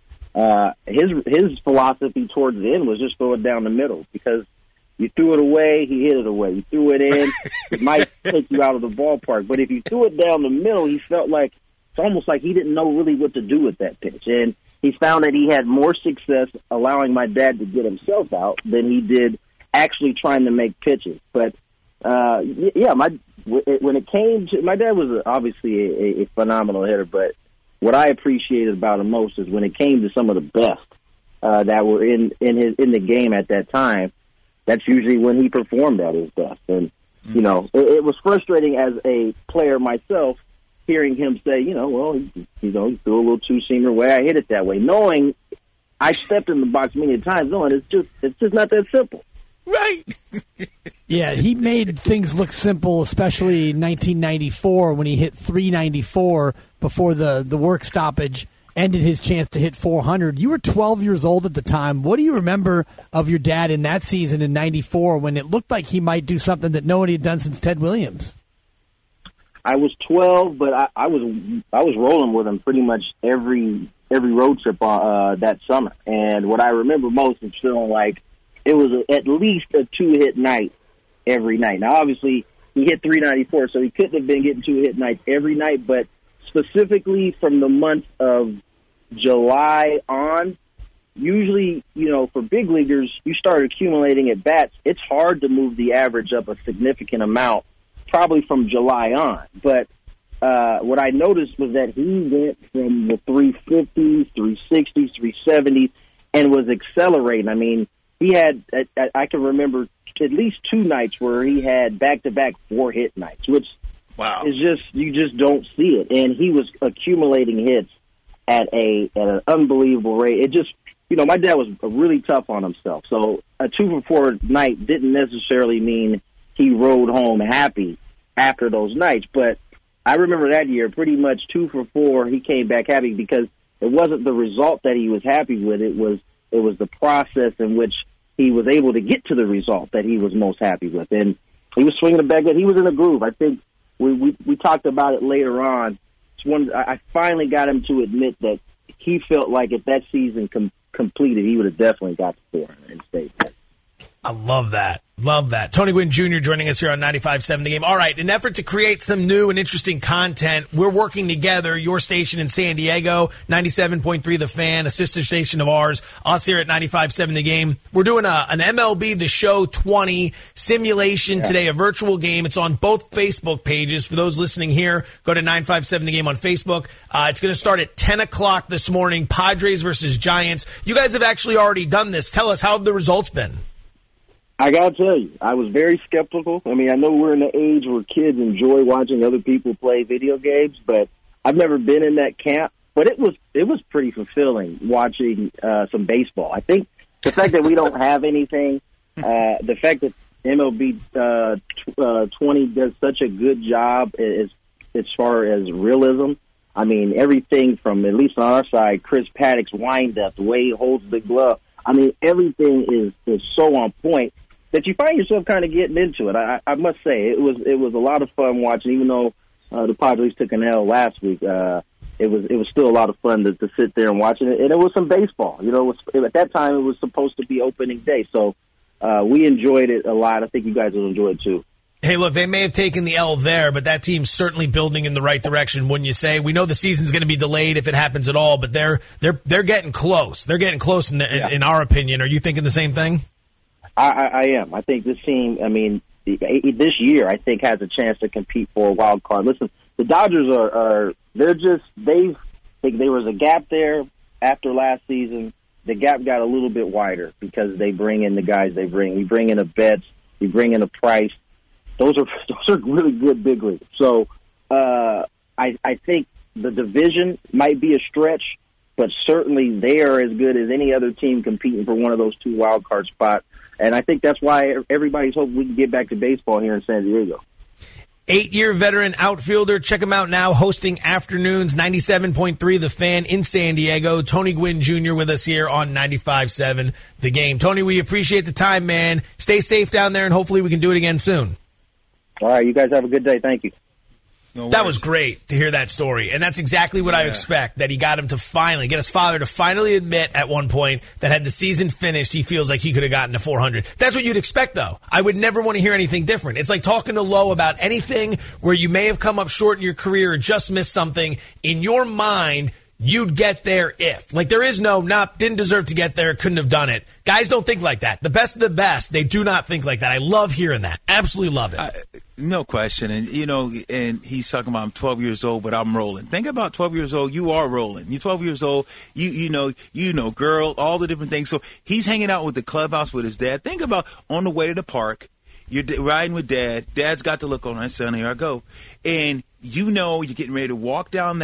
his philosophy towards the end was just throw it down the middle, because you threw it away, he hit it away. You threw it in, it might take you out of the ballpark. But if you threw it down the middle, he felt like it's almost like he didn't know really what to do with that pitch. And he found that he had more success allowing my dad to get himself out than he did actually trying to make pitches. But, when it came to – my dad was obviously a phenomenal hitter, but what I appreciated about him most is when it came to some of the best that were in the game at that time, that's usually when he performed at his best. And, it was frustrating as a player myself hearing him say, he threw a little two-seamer way, I hit it that way, knowing I stepped in the box many times, knowing it's just not that simple. Right. Yeah, he made things look simple, especially in 1994 when he hit 394 before the work stoppage ended his chance to hit 400. You were 12 years old at the time. What do you remember of your dad in that season in 94 when it looked like he might do something that nobody had done since Ted Williams? I was 12, but I was rolling with him pretty much every road trip that summer. And what I remember most is feeling like it was at least a two-hit night every night. Now, obviously, he hit 394, so he couldn't have been getting two-hit nights every night, but specifically from the month of July on, usually, for big leaguers, you start accumulating at bats. It's hard to move the average up a significant amount, probably from July on. But what I noticed was that he went from the 350s, 360s, 370s, and was accelerating. I mean, he had, I can remember at least two nights where he had back-to-back 4-hit nights, which is you just don't see it. And he was accumulating hits at an unbelievable rate. It just, my dad was really tough on himself. So a 2-for-4 night didn't necessarily mean he rode home happy after those nights. But I remember that year, pretty much 2-for-4, he came back happy because it wasn't the result that he was happy with. It was the process in which he was able to get to the result that he was most happy with. And he was swinging the bat good. He was in a groove. I think we talked about it later on. I finally got him to admit that he felt like if that season completed, he would have definitely got the 400 and stayed there. I love that. Love that. Tony Gwynn Jr. joining us here on 95.7 The Game. All right, in an effort to create some new and interesting content, we're working together, your station in San Diego, 97.3 The Fan, a sister station of ours, us here at 95.7 The Game. We're doing an MLB The Show 20 simulation today, a virtual game. It's on both Facebook pages. For those listening here, go to 957 The Game on Facebook. It's going to start at 10 o'clock this morning, Padres versus Giants. You guys have actually already done this. Tell us, how have the results been? I got to tell you, I was very skeptical. I mean, I know we're in the age where kids enjoy watching other people play video games, but I've never been in that camp. But it was pretty fulfilling watching some baseball. I think the fact that we don't have anything, the fact that MLB 20 does such a good job as far as realism. I mean, everything from, at least on our side, Chris Paddock's wind-up, the way he holds the glove. I mean, everything is so on point that you find yourself kind of getting into it. I must say it was a lot of fun watching, even though the Padres took an L last week. It was still a lot of fun to sit there and watch it, and it was some baseball. You know, at that time it was supposed to be opening day, so we enjoyed it a lot. I think you guys will enjoy it too. Hey, look, they may have taken the L there, but that team's certainly building in the right direction, wouldn't you say? We know the season's going to be delayed if it happens at all, but they're getting close. They're getting close in our opinion. Are you thinking the same thing? I am. I think this team, I mean, this year, I think has a chance to compete for a wild card. Listen, the Dodgers there was a gap there after last season. The gap got a little bit wider because they bring in the guys they bring. We bring in a Betts, we bring in a Price. Those are really good big leaguers. So I think the division might be a stretch, but certainly they are as good as any other team competing for one of those 2 wild card spots. And I think that's why everybody's hoping we can get back to baseball here in San Diego. 8-year veteran outfielder. Check him out now, hosting afternoons, 97.3 The Fan in San Diego. Tony Gwynn Jr. with us here on 95.7 The Game. Tony, we appreciate the time, man. Stay safe down there, and hopefully we can do it again soon. All right, you guys have a good day. Thank you. That was great to hear that story, and that's exactly what I expect, that he got him to finally, get his father to finally admit at one point that had the season finished, he feels like he could have gotten to 400. That's what you'd expect, though. I would never want to hear anything different. It's like talking to Lowe about anything where you may have come up short in your career or just missed something. In your mind, you'd get there if. Like, there is no, didn't deserve to get there, couldn't have done it. Guys don't think like that. The best of the best, they do not think like that. I love hearing that. Absolutely love it. No question. And, and he's talking about I'm 12 years old, but I'm rolling. Think about 12 years old. You are rolling. You're 12 years old. You know, girl, all the different things. So he's hanging out with the clubhouse with his dad. Think about on the way to the park. You're riding with Dad. Dad's got the look on his son. Here I go. And you're getting ready to walk down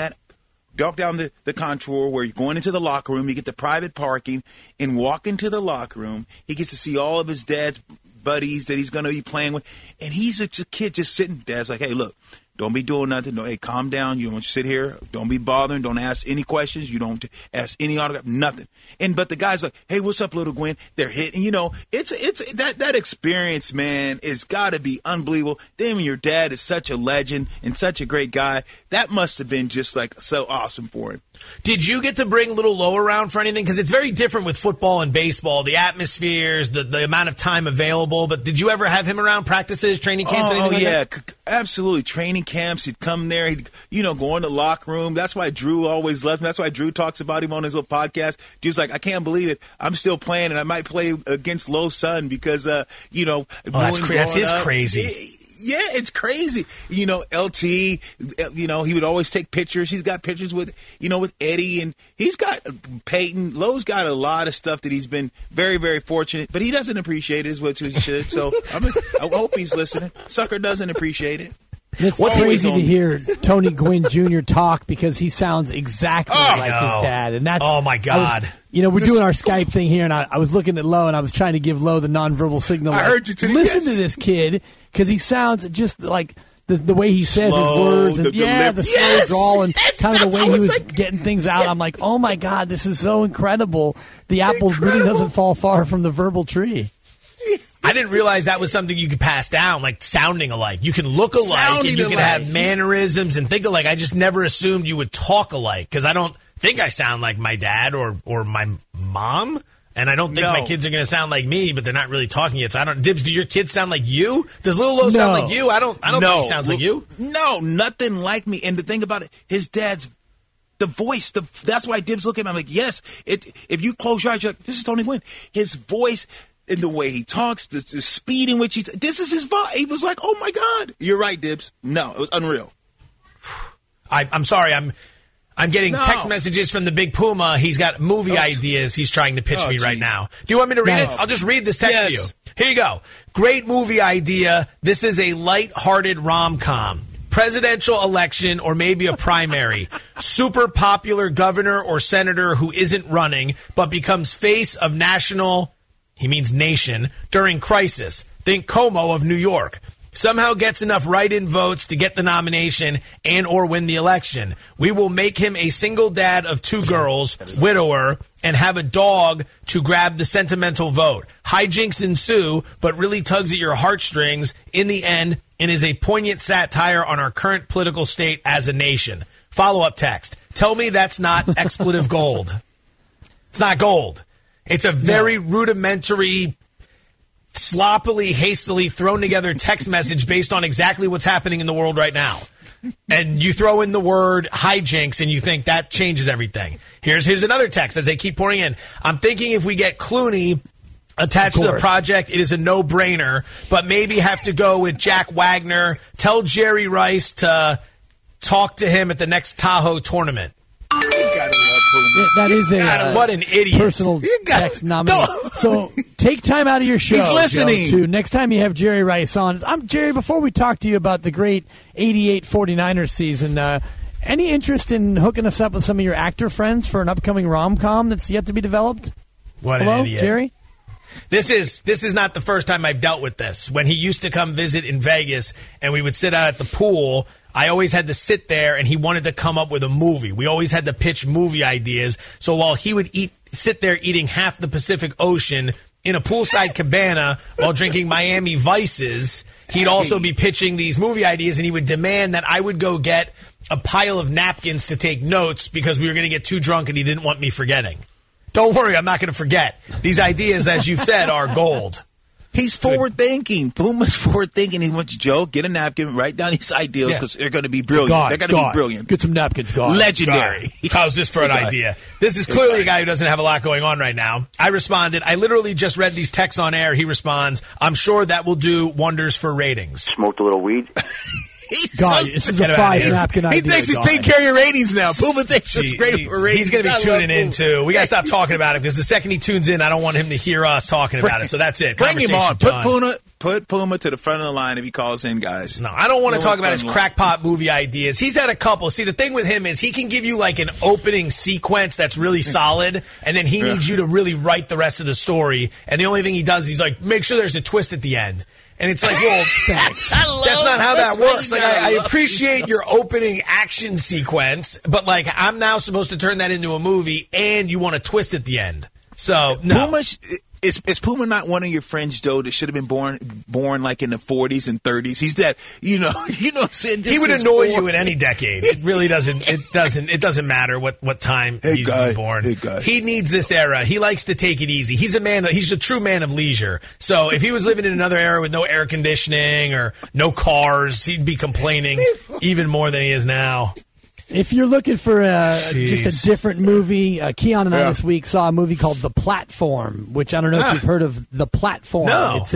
the contour where you're going into the locker room. You get the private parking and walk into the locker room. He gets to see all of his dad's buddies that he's going to be playing with. And he's a kid just sitting. Dad's like, hey, look, don't be doing nothing. No, hey, calm down. You don't sit here. Don't be bothering. Don't ask any questions. You don't ask any autograph. Nothing. But the guy's like, hey, what's up, little Gwen? They're hitting. It's that experience, man, is got to be unbelievable. Then when your dad is such a legend and such a great guy, that must have been just like so awesome for him. Did you get to bring little Lowe around for anything? Because it's very different with football and baseball, the atmospheres, the amount of time available. But did you ever have him around practices, training camps, anything like that? Absolutely. Training camps. He'd come there. He'd, go in the locker room. That's why Drew always left him. That's why Drew talks about him on his little podcast. Drew's like, I can't believe it. I'm still playing, and I might play against Lowe's son because, that's crazy. Yeah, it's crazy. LT, he would always take pictures. He's got pictures with Eddie, and he's got Peyton. Lowe's got a lot of stuff that he's been very, very fortunate, but he doesn't appreciate it as much as he should. So I hope he's listening. Sucker doesn't appreciate it. It's crazy to hear Tony Gwynn Jr. talk because he sounds exactly like his dad. And that's, oh, my God. We're doing our Skype thing here, and I was looking at Lowe, and I was trying to give Lowe the nonverbal signal. I heard you too. Listen to this kid, because he sounds just like the way he says his words. And, the slow drawl and kind of the way he was getting things out. I'm like, oh, my God, this is so incredible. The apple really doesn't fall far from the verbal tree. I didn't realize that was something you could pass down, like sounding alike. You can look alike, and you can have mannerisms and think alike. I just never assumed you would talk alike, because I don't think I sound like my dad or my mom, and I don't think my kids are going to sound like me, but they're not really talking yet. So I don't. Dibs, do your kids sound like you? Does Little Lowe sound like you? I don't think he sounds like you. No, nothing like me. And the thing about it, his dad's the voice. That's why Dibs look at me. I'm like, yes. If you close your eyes, you're like, this is Tony Gwynn. His voice. In the way he talks, the speed in which this is his vibe. He was like, oh, my God. You're right, Dibs. No, it was unreal. I'm sorry. I'm getting text messages from the Big Puma. He's got movie ideas he's trying to pitch me right now. Do you want me to read it? I'll just read this text to you. Here you go. Great movie idea. This is a lighthearted rom-com. Presidential election or maybe a primary. Super popular governor or senator who isn't running but becomes face of national... He means nation, during crisis. Think Como of New York. somehow gets enough write-in votes to get the nomination and or win the election, we will make him a single dad of 2 girls, widower, and have a dog to grab the sentimental vote. Hijinks ensue, but really tugs at your heartstrings in the end and is a poignant satire on our current political state as a nation. Follow-up text. Tell me that's not expletive gold. It's not gold. It's a very rudimentary, sloppily, hastily thrown together text message based on exactly what's happening in the world right now. And you throw in the word hijinks and you think that changes everything. Here's another text as they keep pouring in. I'm thinking if we get Clooney attached to the project, it is a no-brainer, but maybe have to go with Jack Wagner. Tell Jerry Rice to talk to him at the next Tahoe tournament. That is a what an idiot. Personal text nominee. So take time out of your show. He's listening. Joe, next time you have Jerry Rice on. Jerry, before we talk to you about the great 88 49ers season, any interest in hooking us up with some of your actor friends for an upcoming rom-com that's yet to be developed? What Hello, an idiot. Jerry? This is not the first time I've dealt with this. When he used to come visit in Vegas and we would sit out at the pool, I always had to sit there and he wanted to come up with a movie. We always had to pitch movie ideas. So while he would sit there eating half the Pacific Ocean in a poolside cabana while drinking Miami Vices, he'd also be pitching these movie ideas, and he would demand that I would go get a pile of napkins to take notes because we were going to get too drunk and he didn't want me forgetting. Don't worry, I'm not going to forget. These ideas, as you've said, are gold. He's forward-thinking. Puma's forward-thinking. He wants Joe, get a napkin, write down these ideas because they're going to be brilliant. They're going to be brilliant. Get some napkins, God. Legendary. How's this for an idea? This is clearly a guy who doesn't have a lot going on right now. I responded. I literally just read these texts on air. He responds, I'm sure that will do wonders for ratings. Smoked a little weed. God, this is a 5-napkin idea. He thinks he's taking care of your ratings now. Puma thinks it's great for ratings. He's going to be tuning in, too. We got to stop talking about it because the second he tunes in, I don't want him to hear us talking about it. So that's it. Bring him on. Put Puma to the front of the line if he calls in, guys. No, I don't want to talk about his crackpot movie ideas. He's had a couple. See, the thing with him is he can give you like an opening sequence that's really solid, and then he needs you to really write the rest of the story. And the only thing he does, he's like, make sure there's a twist at the end. And it's like, well, thanks. That's not how that works. Like, I appreciate your opening action sequence, but like, I'm now supposed to turn that into a movie, and you want a twist at the end. So, no. Puma, is Puma not one of your friends, Joe, that should have been born like in the 40s and 30s? He's that, you know what I'm saying? He would annoy you in any decade. It really doesn't. It doesn't matter what time he's born. He needs this era. He likes to take it easy. He's a true man of leisure. So if he was living in another era with no air conditioning or no cars, he'd be complaining even more than he is now. If you're looking for just a different movie, Keon and I this week saw a movie called The Platform, which I don't know if you've heard of. The Platform. No. It's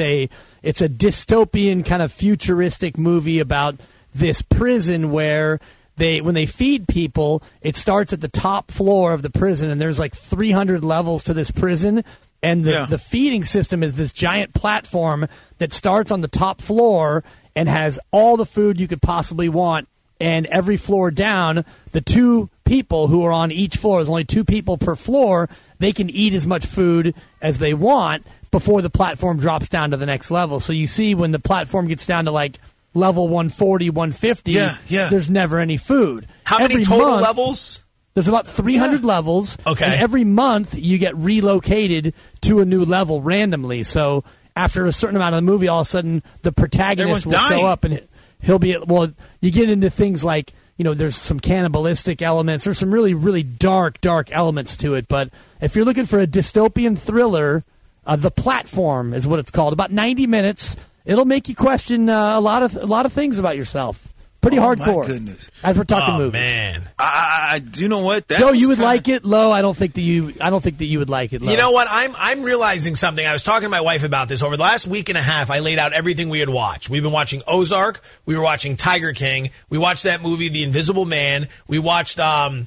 a dystopian kind of futuristic movie about this prison where when they feed people, it starts at the top floor of the prison, and there's like 300 levels to this prison. And the feeding system is this giant platform that starts on the top floor and has all the food you could possibly want. And every floor down, the 2 people who are on each floor, there's only 2 people per floor, they can eat as much food as they want before the platform drops down to the next level. So you see when the platform gets down to like level 140, 150, there's never any food. How many total levels? There's about 300 levels. Okay. And every month you get relocated to a new level randomly. So after a certain amount of the movie, all of a sudden the protagonist will show up and he'll be, you get into things like, there's some cannibalistic elements. There's some really, really dark elements to it. But if you're looking for a dystopian thriller, The Platform is what it's called. About 90 minutes. It'll make you question a lot of things about yourself. Pretty hardcore. My goodness. As we're talking movies. Man. I you know what? Joe, you would like it. Low, I don't think that you would like it. Low. You know what? I'm realizing something. I was talking to my wife about this. Over the last week and a half, I laid out everything we had watched. We've been watching Ozark. We were watching Tiger King. We watched that movie, The Invisible Man. We watched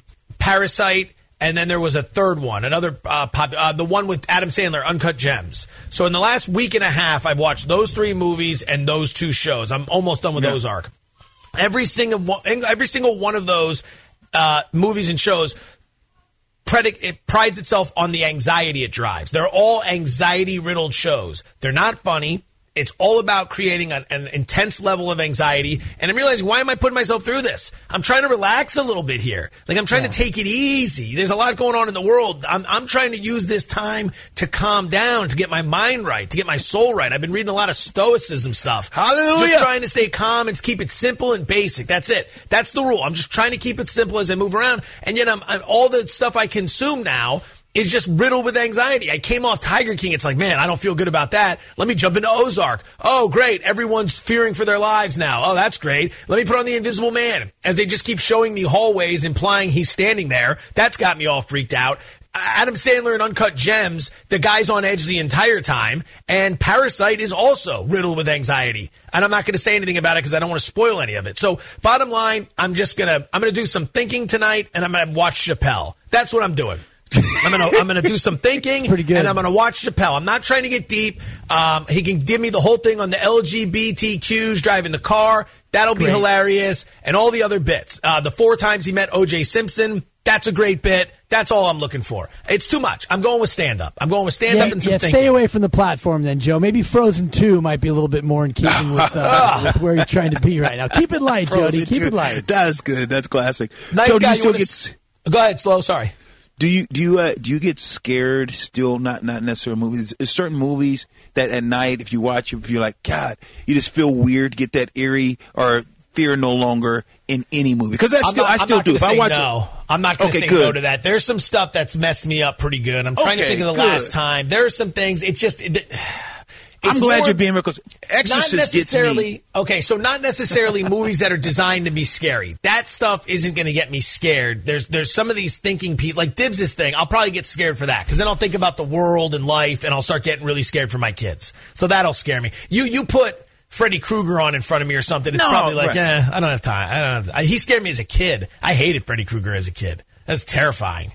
Parasite. And then there was a third one, the one with Adam Sandler, Uncut Gems. So in the last week and a half, I've watched those 3 movies and those 2 shows. I'm almost done with Ozark. Every single one of those movies and shows it prides itself on the anxiety it drives. They're all anxiety-riddled shows. They're not funny. It's all about creating an intense level of anxiety. And I'm realizing, why am I putting myself through this? I'm trying to relax a little bit here. Like, I'm trying to take it easy. There's a lot going on in the world. I'm trying to use this time to calm down, to get my mind right, to get my soul right. I've been reading a lot of Stoicism stuff. Hallelujah. Just trying to stay calm and keep it simple and basic. That's it. That's the rule. I'm just trying to keep it simple as I move around. And yet I'm all the stuff I consume now is just riddled with anxiety. I came off Tiger King. It's like, man, I don't feel good about that. Let me jump into Ozark. Oh, great. Everyone's fearing for their lives now. Oh, that's great. Let me put on The Invisible Man. As they just keep showing me hallways, implying he's standing there. That's got me all freaked out. Adam Sandler in Uncut Gems, the guy's on edge the entire time. And Parasite is also riddled with anxiety. And I'm not going to say anything about it because I don't want to spoil any of it. So bottom line, I'm going to do some thinking tonight, and I'm going to watch Chappelle. That's what I'm doing. I'm gonna do some thinking, and I'm gonna watch Chappelle. I'm not trying to get deep. He can give me the whole thing on the LGBTQs driving the car. That'll be hilarious, and all the other bits. The 4 times he met O.J. Simpson. That's a great bit. That's all I'm looking for. It's too much. I'm going with stand-up. And some thinking. Stay away from the platform then, Joe. Maybe Frozen 2 might be a little bit more in keeping with where you're trying to be right now. Keep it light, Jody. Keep it light. That's good. That's classic. Nice Joe, guy. Go ahead, Slow. Sorry. Do you get scared still? Not necessarily movies. There's certain movies that at night, if you watch it, if you're like, God, you just feel weird, get that eerie or fear no longer in any movie. Because I still do. If I watch it, I'm not going to say no to that. There's some stuff that's messed me up pretty good. I'm trying to think of the last time. There are some things. It's just. I'm glad you're being real, because Exorcist gets me. Okay, so not necessarily movies that are designed to be scary. That stuff isn't going to get me scared. There's some of these thinking people, like Dibs' thing, I'll probably get scared for that, because then I'll think about the world and life, and I'll start getting really scared for my kids. So that'll scare me. You put Freddy Krueger on in front of me or something, it's probably like, I don't have time. He scared me as a kid. I hated Freddy Krueger as a kid. That's terrifying.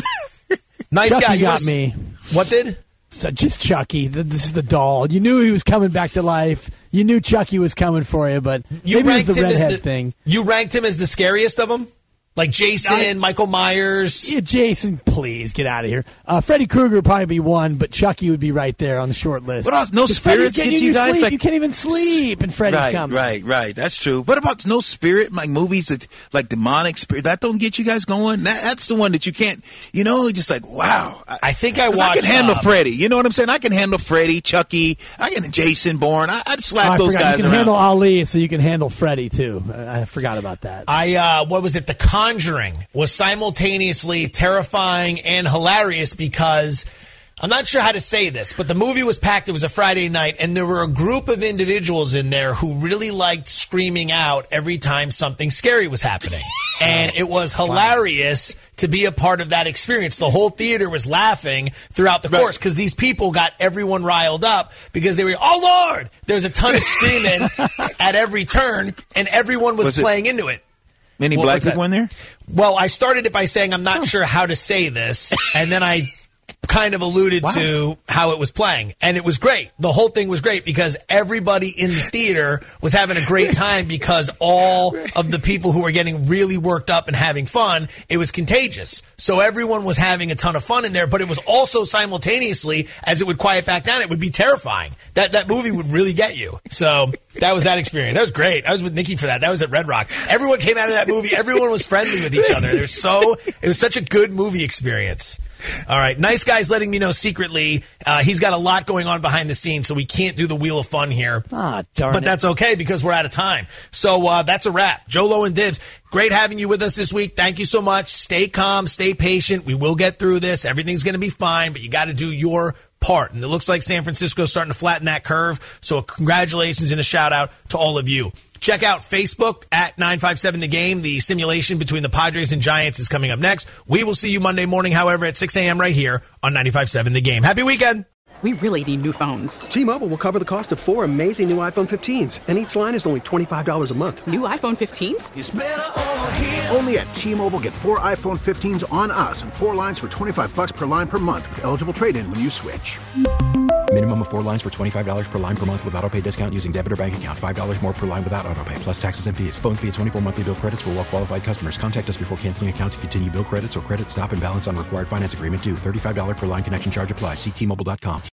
Nice Chucky guy. You got me. What did? So just Chucky. This is the doll. You knew he was coming back to life. You knew Chucky was coming for you, but maybe it was the redhead thing. You ranked him as the scariest of them? Like Jason, Michael Myers. Yeah, Jason, please get out of here. Freddy Krueger would probably be 1, but Chucky would be right there on the short list. What else? No spirits get you guys? Sleep. You can't even sleep, and Freddy's coming. Right. That's true. What about no spirit, like movies that like demonic spirit? That don't get you guys going? That's the one that you can't, just like, wow. I think I watched. I can handle Freddy. You know what I'm saying? I can handle Freddy, Chucky. I can Jason Bourne. I'd slap those guys around. You can handle Ali, so you can handle Freddy, too. I forgot about that. What was it? The Conjuring was simultaneously terrifying and hilarious, because I'm not sure how to say this, but the movie was packed. It was a Friday night, and there were a group of individuals in there who really liked screaming out every time something scary was happening. And it was hilarious to be a part of that experience. The whole theater was laughing throughout the course, because these people got everyone riled up, because they were, oh, Lord! There's a ton of screaming at every turn, and everyone was playing into it. Many black people in there? Well, I started it by saying I'm not sure how to say this, and then I kind of alluded to how it was playing. And it was great. The whole thing was great, because everybody in the theater was having a great time, because all of the people who were getting really worked up and having fun, it was contagious. So everyone was having a ton of fun in there, but it was also simultaneously, as it would quiet back down, it would be terrifying. That movie would really get you. So that was that experience. That was great. I was with Nikki for that. That was at Red Rock. Everyone came out of that movie. Everyone was friendly with each other. It was such a good movie experience. All right. Nice guy's letting me know secretly he's got a lot going on behind the scenes, so we can't do the Wheel of Fun here. Darn But that's okay, because we're out of time. So that's a wrap. Joe Low and Dibs, great having you with us this week. Thank you so much. Stay calm. Stay patient. We will get through this. Everything's going to be fine, but you got to do your part. And it looks like San Francisco's starting to flatten that curve. So congratulations and a shout out to all of you. Check out Facebook at 957 The Game. The simulation between the Padres and Giants is coming up next. We will see you Monday morning, however, at 6 a.m. right here on 957 The Game. Happy weekend. We really need new phones. T-Mobile will cover the cost of 4 amazing new iPhone 15s, and each line is only $25 a month. New iPhone 15s? It's better over here. Only at T-Mobile, get 4 iPhone 15s on us and 4 lines for $25 per line per month with eligible trade-in when you switch. Minimum of 4 lines for $25 per line per month with autopay discount using debit or bank account. $5 more per line without autopay, plus taxes and fees. Phone fee at 24 monthly bill credits for well-qualified customers. Contact us before canceling account to continue bill credits or credit stop and balance on required finance agreement due. $35 per line connection charge applies. See T-Mobile.com.